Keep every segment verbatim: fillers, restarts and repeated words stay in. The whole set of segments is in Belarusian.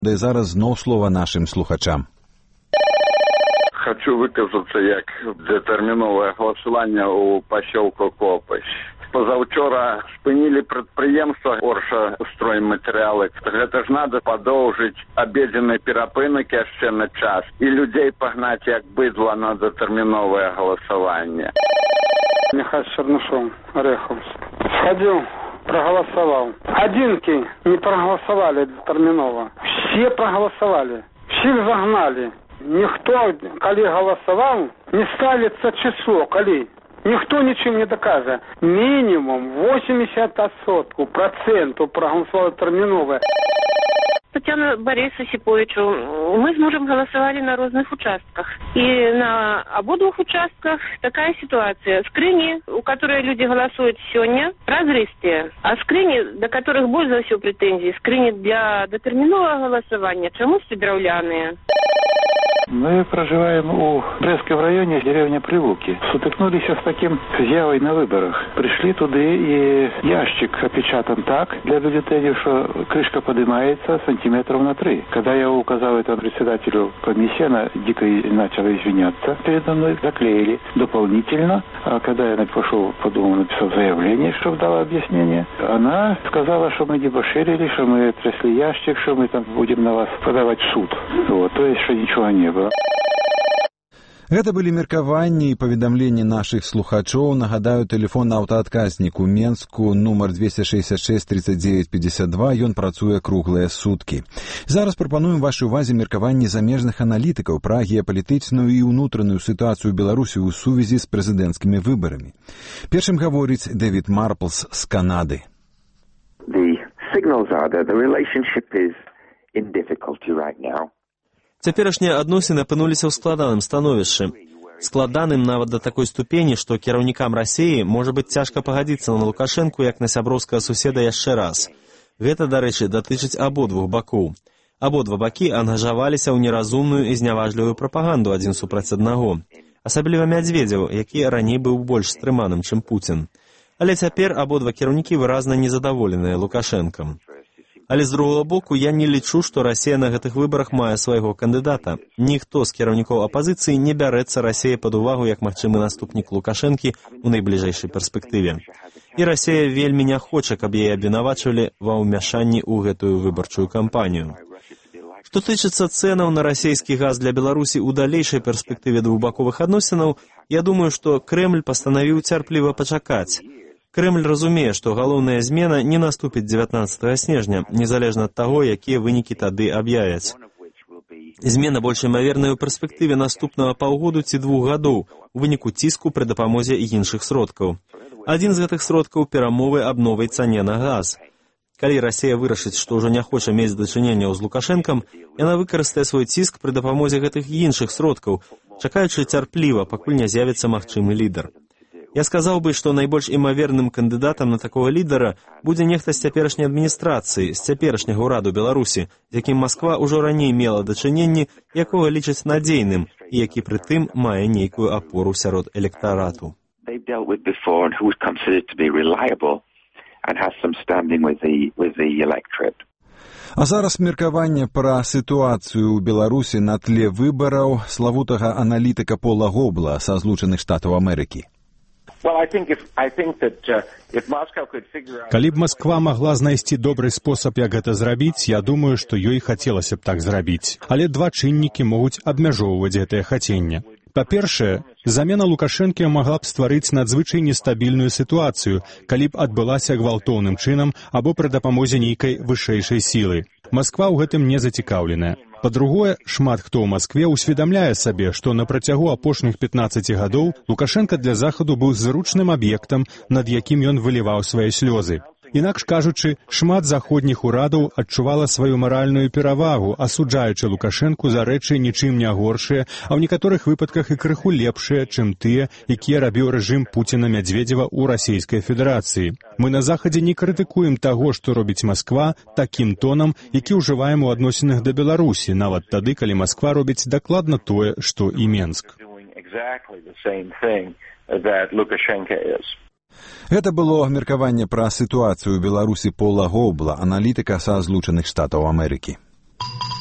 Да і зараз знов слова нашим слухачам. Хочу виказатися як дэтэрміновае галасаванне ў пасёлку Копаць. Позавчора спынілі прадпрыемства Оршастройматэрыялы. Гэта ж надо падоўжыць абедзенны перапынак яшчэ на час і людзей пагнаць як быдла на дэтэрміновае галасаванне. Михаил Чернышов, Ореховск. Сходил, проголосовал. Одинки не проголосовали терминово. Все проголосовали. Всех загнали. Никто, коли голосовал, не ставится число, коли. Никто ничем не доказывает. Минимум восемьдесят сотку процентов проголосовало терминово. Татьяна Борису Сиповичу. Мы с мужем голосовали на разных участках. И на обоих участках такая ситуация. Скрыни, у которых люди голосуют сегодня, разрыстые. А скрыни, до которых больше всего претензий, скрыни для детерминового голосования, чомусь драўляные. Мы проживаем у Брестском районе, деревня Прилуки. Сутыкнулись с таким з'явой на выборах. Пришли туда, и ящик опечатан так для бюллетеней, что крышка поднимается сантиметров на три. Когда я указал это председателю комиссии, она дико начала извиняться. Передо мной заклеили дополнительно. А когда я пошел, подумал, написал заявление, чтобы дала объяснение, она сказала, что мы дебоширили, что мы трясли ящик, что мы там будем на вас подавать в суд. Вот, то есть, что ничего не было. Гэта былі меркаванні і паведамленні нашых слухачоў. Нагадаю, тэлефон аўтаадказнік у Менску, нумар двести шестьдесят шесть тридцать девять пятьдесят два, ён працуе круглыя суткі. Зараз прапануем вашай увазе меркаванні замежных аналітыкаў пра геапалітычную і ўнутраную сітуацыю Беларусі ў сувязі з прэзідэнцкімі выбарамі. Першым гаворыць Дэвід Марплс з Канады. The signals are that the relationship is in difficulty right now. Цяперашнія адносіны апынуліся ў складаным становішчы. Складаным нават да такой ступені, што кіраўнікам Расіі можа быць цяжка пагадзіцца на Лукашэнку як на сяброўскага суседа яшчэ раз. Гэта, дарэчы, датычыць абодвух бакоў. Абодва бакі ангажаваліся ў неразумную і зняважлівую прапаганду адзін супраць аднаго. Асабліва Мядзведзеў, які раней быў больш стрыманым, чым Пуцін. Але цяпер абодва кіраўнікі выразна незадаволеныя Лукашэнкам. Але з другого боку, я не лічу, што Расія на гэтых выбарах мае свайго кандыдата. Ніхто з кіраўнікоў апазіцыі не бярэцца Расіі пад увагу як магчымы наступнік Лукашэнкі ў найбліжэйшай перспектыве. І Расія вельмі не хоча, каб яе абвінавачвалі ва ўмяшанні ў гэтую выбарчую кампанію. Што тычыцца цэнаў на расійскі газ для Беларусі ў далейшай перспектыве двухбаковых адносінаў, я думаю, што Крэмль пастанавіў цярпліва пачакаць. Крэмль разумее, што галоўная змена не наступіць дзевятнаццатага снежня, незалежна ад таго, якія вынікі тады аб'явяць. Змена больш імаверная ў перспектыве наступнага паўгоду ці двух гадоў у выніку ціску пры дапамозе іншых сродкаў. Адзін з гэтых сродкаў – перамовы аб новай цане на газ. Калі Расія вырашыць, што ўжо не хоча мець дачыненняў з Лукашэнкам, яна выкарыстае свой ціск пры дапамозе гэтых іншых сродкаў, чакаючы цярпліва, пакуль не з'явіцца магчымы лідар. Я сказаў бы, што найбольш імаверным кандыдатам на такога лідара будзе нехта з цяперашняй адміністрацыі, з цяперашняга ўраду Беларусі, з якім Масква ўжо раней мела дачыненні, якога лічаць надзейным і які прытым мае нейкую апору сярод электарату. А зараз меркаванне пра сітуацыю ў Беларусі на тле выбараў славутага аналітыка Пола Гобла са Злучаных Штатаў Амерыкі. Калі б Масква магла знайсці добры спосаб, як гэта зрабіць, я думаю, што ёй хацелася б так зрабіць. Але два чыннікі могуць абмяжоўваць гэтае хаценне. Па-першае, замена Лукашэнкі магла б стварыць надзвычай нестабільную сітуацыю, калі б адбылася гвалтоўным чынам або пры дапамозе нейкай вышэйшай сілы. Масква ў гэтым не зацікаўленая. Па-другое, шмат хто ў Маскве усведамляе сабе, што на працягу апошніх пятнаццаці гадоў Лукашэнка для Захаду быў зручным аб'ектам, над якім ён выліваў свае слёзы. Інакш кажучы, шмат заходніх урадаў адчувала сваю маральную перавагу, асуджаючы Лукашэнку за рэчы нічым не горшыя, а ў некаторых выпадках і крыху лепшыя, чым тыя, якія рабіў рэжым Пуціна-Мядзведзева ў Расійскай Федэрацыі. Мы на Захадзе не крытыкуем таго, што робіць Масква, такім тонам, які ўжываем у адносінах да Беларусі, нават тады, калі Масква робіць дакладна тое, што і Менск. Гэта было меркаванне пра сітуацыю ў Беларусі Пола Гобла, аналітыка са Злучаных Штатаў Амерыкі.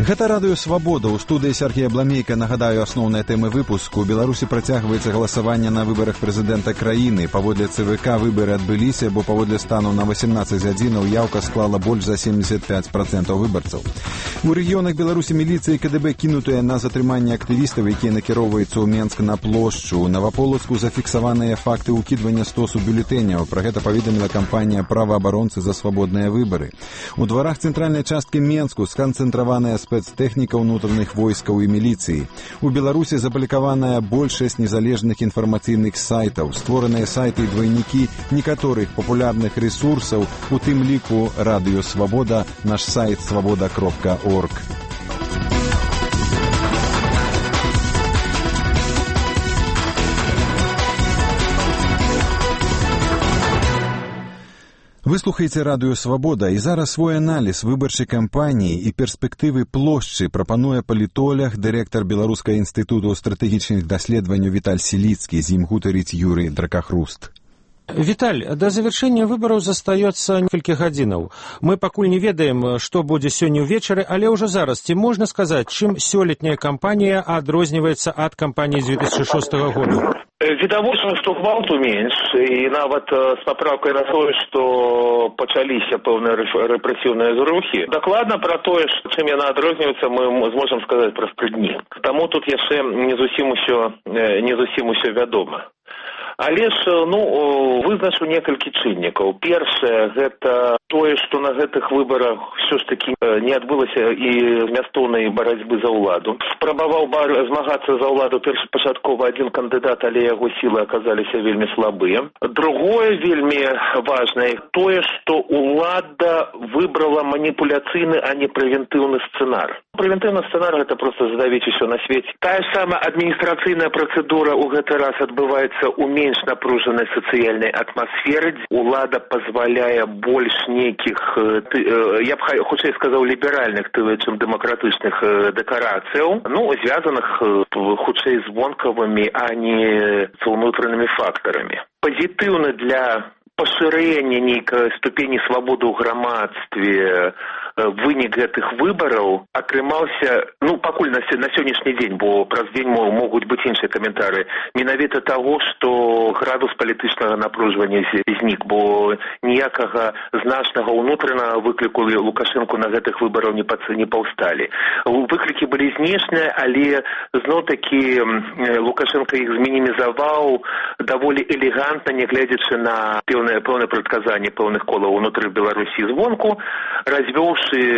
Гэта радыё «Свабода». У студыі Сергей Абламейка. Нагадаю, асноўныя тэмы выпуску. У Беларусі працягваецца галасаванне на выбарах прэзідэнта краіны. Паводле ЦВК выбары адбыліся, бо паводле стану на восемнадцаць гадзінаў яўка склала больш за семьдесят пять процентаў выбарцаў. У рэгіёнах Беларусі міліцыя і КДБ кінутыя на затрыманне актывістаў, якія накіроўваюцца ў Менск на плошчу. У Наваполацку зафіксаваныя факты ўкідвання стосу бюлетэняў. Пра гэта паведаміла кампанія «Праваабаронцы за свабодныя выбары». У дварах цэнтральнай часткі Менску сканцэнтраваная спецтэхніка ўнутраных войскаў і міліцыі. У Беларусі запублікаваная большасць незалежных інфармацыйных сайтаў, створаныя сайты і двайнікі некаторых папулярных рэсурсаў, у тым ліку радыё «Свабода», наш сайт свабода кропка орг. Вы слухаеце радыё «Свабода», і зараз свой аналіз выбарчай кампаніі і перспектывы плошчы прапануе палітолог, дырэктар Беларускага інстытуту стратэгічных даследаванняў Віталь Сіліцкі, з ім гутарыць Юрый Дракахруст. Віталь, да завяршэння выбараў застаецца некалькі гадзінаў. Мы пакуль не ведаем, што будзе сёння ўвечары, але ўжо зараз ці можна сказаць, чым сёлетняя кампанія адрозніваецца ад кампаніі две тысячи шостага года? Відавочна, што гвалту менш, і нават з папраўкай на тое, што пачаліся пэўныя рэпрэсіўныя зрухі. Дакладна пра тое, чым яна адрозніваецца, мы зможам сказаць праз тры дні. Таму тут яшчэ не зусім усё, не зусім усё вядома. Але ж, ну, вызначу некалькі чыннікаў. Першае, гэта тое, што на гэтых выбарах ўсё ж такі не адбылася і змястоўнай барацьбы за ўладу. Спрабаваў змагацца за ўладу першапачаткова адзін кандыдат, але яго сілы аказаліся вельмі слабыя. Другое, вельмі важнае, тое, што ўлада выбрала маніпуляцыйны, а не прэвентыўны сцэнар. Прэвентыўны сцэнар – гэта проста задавіць усё на свеце. Тая ж самая адміністрацыйная працэдура ў гэты раз адбываецца ў менш напружанай сацыяльнай атмасферы. Улада пазваляе больш нейкіх, я б хутчэй сказаў, ліберальных, чым дэмакратычных дэкарацыяў, ну, звязаных хутчэй з вонкавымі, а не з унутранымі фактарамі. Пазітыўна для пашырэння нейкай ступені свабоды ў грамадстве вынік гэтых выбараў атрымаўся, ну, пакуль на, на сённяшні дзень, бо праз дзень могуць быць іншыя каментары, менавіта таго, што градус палітычнага напружвання знік, бо ніякага значнага ўнутранага выкліку Лукашэнку на гэтых выбараў не, не паўсталі. Выклікі былі знешнія, але зноў-такі Лукашенко іх змінімізаваў даволі элегантна, нягледзячы на пэўнае пэўнае прадказанне пэўных колаў унутры Беларусі звонку, развёўшы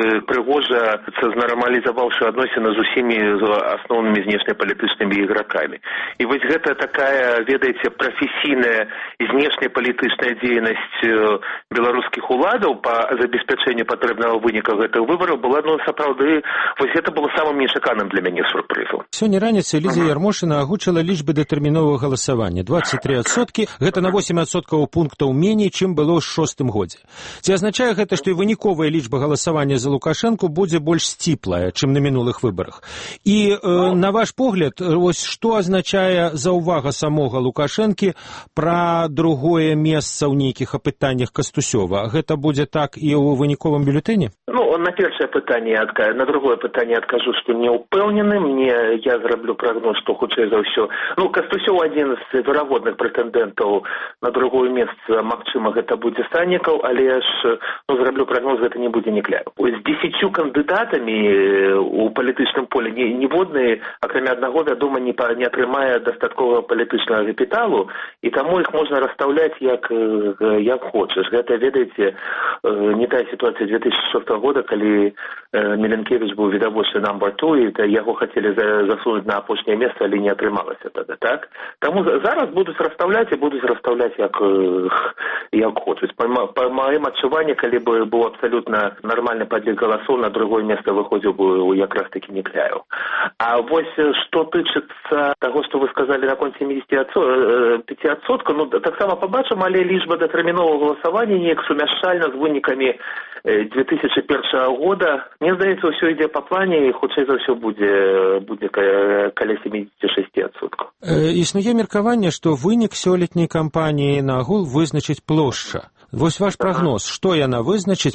прыгожа знармалізаваўшы адносіны з усімі асноўнымі знешнепалітычнымі ігракамі. І вось гэта такая, ведаеце, прафесійная знешнепалітычная дзейнасць беларускіх уладаў па забеспячэнню патрэбнага выніка гэтых выбараў была, ну, сапраўды, вось гэта было самым нечаканым для мяне сюрпрызам. Сёння раніцай Ліза Ярмошына агучыла лічбы дэтэрміновага галасавання. двадцать три адсоткі, гэта на восемь адсоткаў пунктаў меней, чым было ў шостым годзе. Ці азначае гэта, што і выніковая лічба галасавання за Лукашэнку будзе больш сціплая, чым на мінулых выбарах? І, э, на ваш погляд, ось што азначае заўвага самога Лукашэнкі пра другое месца ў нейкіх апытаннях Кастусёва? Гэта будзе так і ў выніковым бюлетэне? Ну, на першае пытанне я адкажу, на другое пытанне адкажу, што не ўпэўнены. Мне, я зраблю прагноз, што хутчэй за ўсё. Ну, Кастусёў адзін з верагодных прэтэндэнтаў на другое месца, магчыма, гэта будзе Саннікаў, але ж, ну, зраблю прагноз, гэта не будзе Никляев. З десятью кандыдатамі у палітычным полі ніводны, акрамя аднаго, вядома, не, не атрымае дастатковага палітычнага капіталу, і таму іх можна расстаўляць як, як хочаш. Гэта, ведаеце, не тая сітуацыя две тысячи шостого года, калі Міленкевич быў відавочны number two, і яго хацелі засунуць на апошняе месца, але не атрымалася тады, так? Таму зараз будуць расстаўляць і будуць расстаўляць як, як хочуць. Па, па маім адчуванні, калі бы быў абсалютна нормальный подлик голосов, на другое место выходил бы як раз таки Никляев. А вот что тычыцца того, что вы сказали на конце семьдесят пять адсоткаў, ну, так само побачым, але лічба датэрміновага галасавання неяк сумяшчальна з вынікамі две тысячи первого года. Мне здаецца, ўсё ідзе по плане, і хутчэй за ўсё будзе, будзе каля семьдесят шесть адсоткаў. Існуе меркаванне, што вынік сёлетняй кампаніі на агул вызначыць плошча. Вось ваш прогноз, што яна вызначыць? Плошча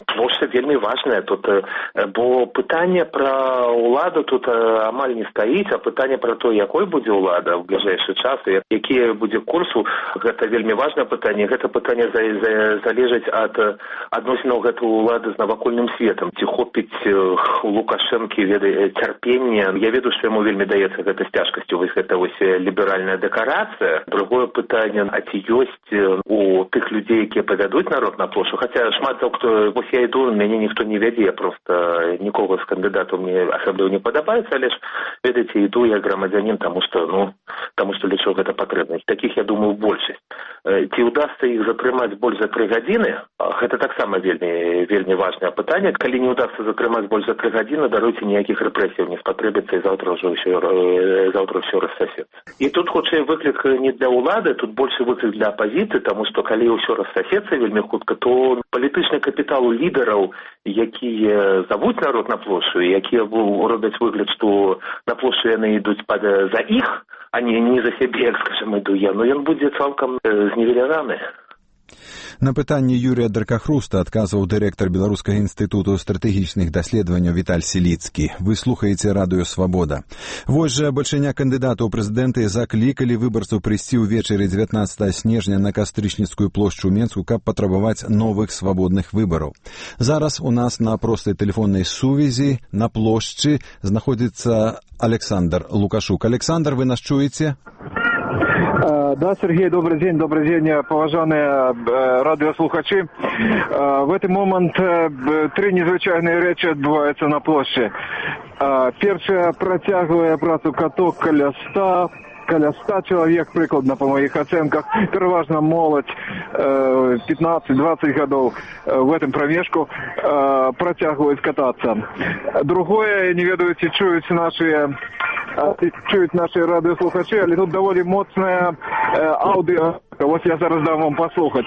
сітуацыя вельмі важная тут, бо пытанне пра ўладу тут амаль не стаіць, а пытанне пра то, якой будзе ўлада ў бліжэйшы час, які будзе курсу, гэта вельмі важнае пытанне. Гэта пытанне залежыць ад адносінаў гэтай улады з навакольным светам. Ці хопіць у Лукашэнкі цярпення. Я ведаю, што яму вельмі даецца гэта з цяжкасцю, вось гэта вось ліберальная дэкарацыя. Другое пытанне, а ці ёсць у тых людзей, якія павядуць народ на плошчу, хаця шмат хто, вось я іду, мяне ніхто не вядзе, проста нікога з кандыдатаў мне асабліва не падабаецца, але ж, ведаеце, іду як грамадзянін, таму што, ну, таму што лічу гэта патрэбна. Такіх, я думаю, большасць. Ці ўдасца іх затрымаць больш за тры гадзіны? Гэта таксама вельмі, вельмі важнае пытанне. Калі не ўдасца затрымаць больш за тры гадзіны, даруйце, ніякіх рэпрэсіяў не спатрэбіцца, і заўтра ўжо ўсё, заўтра ўсё рассасецца. І тут хутчэй выклік не для ўлады, тут большы выклік для апазіцыі, таму што калі ўсё рассасецца вельмі хутка, то палітычны капітал у лідараў, якія завуць народ на плошчу, якія робяць выгляд, што на плошчу яны ідуць за іх, а не, не за сябе, як скажем, іду я, но ён будзе цалкам знівеляваны. На пытанне Юрія Даркахруста адказваў дырэктар Беларускага інстытуту стратэгічных даследаванняў Віталь Селіцкі. Вы слухаеце радыё «Свабода». Вось жа бальшыня кандыдатаў у прэзідэнты заклікалі выбарцаў прыйсці ўвечары дзевятнаццатага снежня на Кастрычніцкую плошчу ў Менску, каб патрабаваць новых свабодных выбараў. Зараз у нас на простай тэлефоннай сувязі на плошчы знаходзіцца Александр Лукашук. Александр, вы нас чуеце? Да, Сергей, добрый день, добрый день, поважанные радиослухачи. В этот момент три незвычайные речи отбываются на площади. Первая протягивая працу каток каля ста, каля ста чалавек, прыкладна, по моих оценках, пераважна моладзь пятнадцать-двадцать годов в этом промежку протягивают кататься. Другое, не ведаю, ці чуюць наши чують наші радіослухачі, але тут доволі моцне аудіо. Ось я зараз дам вам послухати.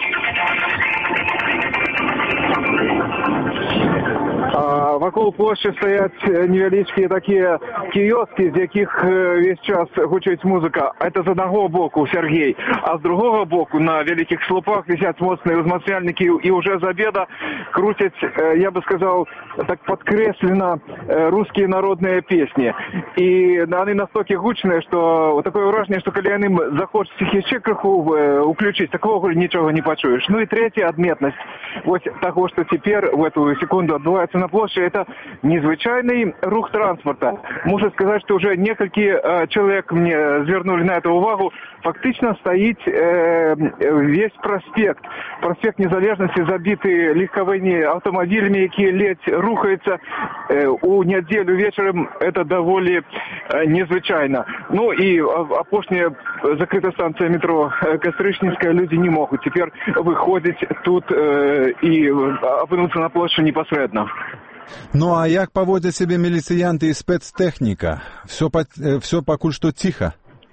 Вокруг площади стоят невеличкие такие киоски, из яких весь час гучить музыка. Это с одного боку, Сергей. А с другого боку на великих слупах висят моцные узмацняльники, и уже с обеда крутят, я бы сказал, так подкресленно русские народные песни. И они настолько гучные, что такое выражение, что когда им захочется их еще крыху включить, такого ничего не почуешь. Ну и третья отметность вот того, что теперь в эту секунду отбывается на площади, это незвычайный рух транспорта. Можно сказать, что уже несколько э, человек мне звернули на это увагу. Фактично стоит э, весь проспект. Проспект Незалежности забитый легковыми автомобилями, які ледь рухаются. Э, у неделю вечером это довольно э, незвычайно. Ну и опошняя закрытая станция метро Кастрычніцкая, люди не могут теперь выходить тут э, и опинуться на площади непосредственно. Ну а як паводзяць сябе міліцыянты і спецтэхніка? Все, все пакуль што ціха.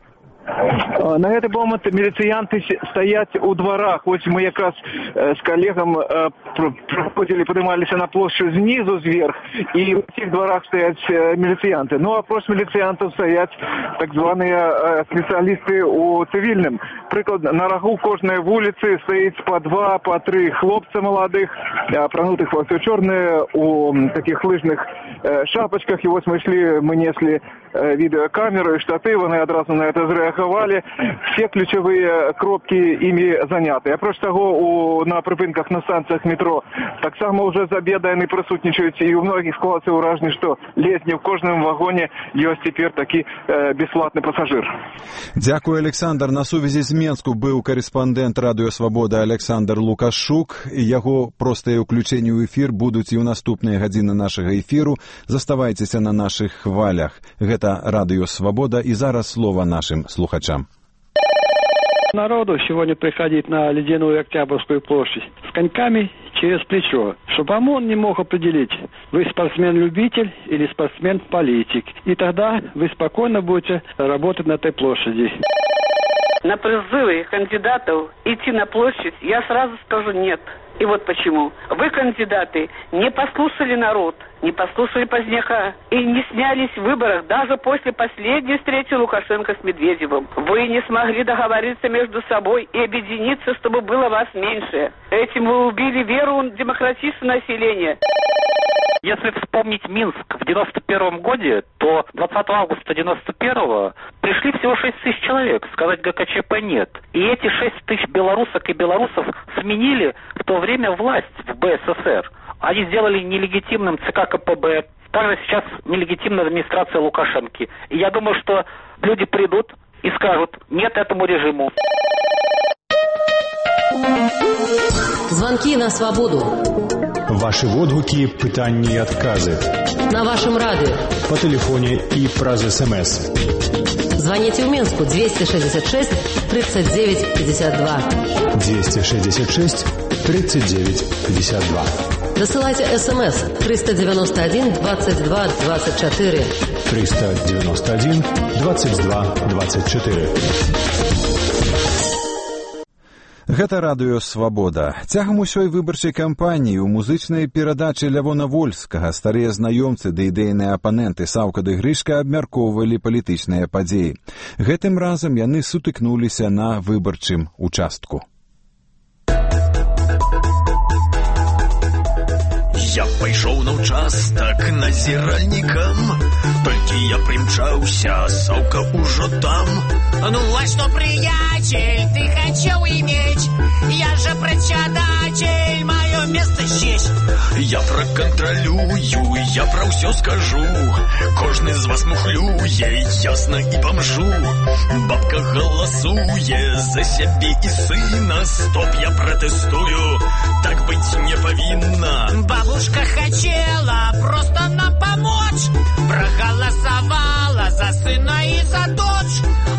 На этот момент милицианты стоят у дворах. Вот мы как раз с коллегом проходили, поднимались на площадь снизу вверх, и в этих дворах стоят милицианты. Ну а против милициантов стоят так званые специалисты у цивильным. Приклад, на рогу кожной улицы стоит по два, по три хлопца молодых, прогнутых во все черное, у таких лыжных шапочках. И вот мы шли, мы несли видеокамеру и штатив, они одразу на это зреагували. Все ключевые кропки ими заняты. А проч того, у, на припинках на станціях метро так само вже з обіду вони присутничають, і у многих складається враження, що ледь не в кожному вагоні є тепер такий е, безплатний пасажир. Дякую, Александр. На сувязі з Менску быў корэспандэнт Радыё Свабода Александр Лукашук. Яго простыя ўключэнні ў эфір будуць і ў наступныя гадзіны нашага эфіру. Заставайцеся на нашых хвалях. Гэта Радыё Свабода, і зараз слова нашим слухачам. Народу сегодня приходить на Ледяную Октябрьскую площадь с коньками через плечо, чтобы ОМОН не мог определить, вы спортсмен-любитель или спортсмен-политик. И тогда вы спокойно будете работать на этой площади. На призывы кандидатов идти на площадь я сразу скажу нет. И вот почему. Вы, кандидаты, не послушали народ, не послушали Поздняка и не снялись в выборах даже после последней встречи Лукашенко с Медведевым. Вы не смогли договориться между собой и объединиться, чтобы было вас меньше. Этим вы убили веру в демократичное население. Если вспомнить Минск в девяносто первом году, то двадцатого августа девяносто первого пришли всего шесть тысяч человек, сказать ГКЧП нет. И эти шесть тысяч белорусок и белорусов сменили в то время власть в БССР. Они сделали нелегитимным ЦК КПБ, также сейчас нелегитимная администрация Лукашенко. И я думаю, что люди придут и скажут нет этому режиму. Звонки на свободу. Ваши водгуки, пытанні і адказы. На вашем радио. По телефоне и праз СМС. Звоните в Минску двести шестьдесят шесть тридцать девять пятьдесят два. двести шестьдесят шесть тридцать девять пятьдесят два. Досылайте СМС триста девяносто один двадцать два двадцать четыре. триста девяносто один двадцать два двадцать четыре. Гэта радыё «Свабода». Цягам усёй выбарчай кампаніі ў музычнай перадачы Лявона Вольскага старыя знаёмцы ды ідэйныя апаненты Саўка ды Грышка абмяркоўвалі палітычныя падзеі. Гэтым разам яны сутыкнуліся на выбарчым участку. Я пайшоў на ўчастак назіральнікам, толькі я прымчаўся, Саўка ўжо там. Ну а что, приятель, ты хотел иметь? Я же председатель, мое место здесь. Я проконтролюю, я про все скажу. Кожны з вас мухлюе, ясно и бомжу. Бабка голосуе за сябе и сына. Стоп, я протестую, так быть не повинно. Бабушка хотела просто нам помочь. Проголосовала за сына и за дочь.